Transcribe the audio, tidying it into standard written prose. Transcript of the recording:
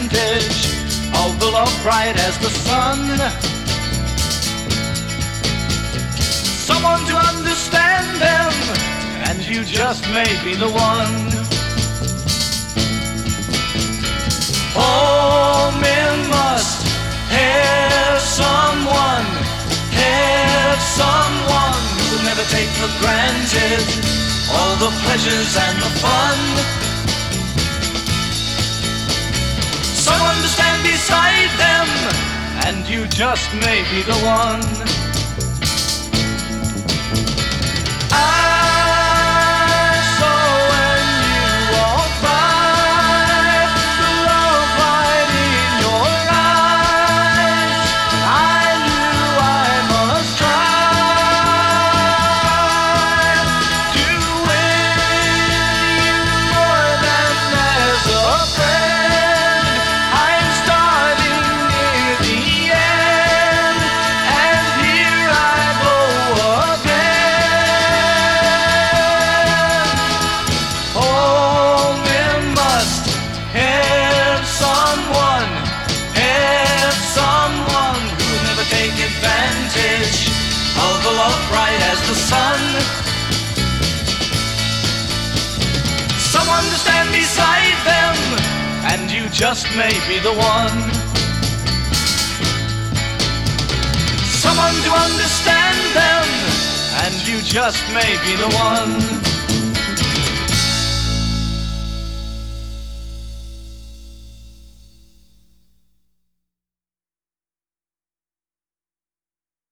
advantage of the love bright as the sun. Someone to understand them, and you just may be the one. All men must have someone who will never take for granted all the pleasures and the fun. Someone to stand beside them, and you just may be the one. Bright as the sun. Someone to stand beside them, and you just may be the one. Someone to understand them, and you just may be the one.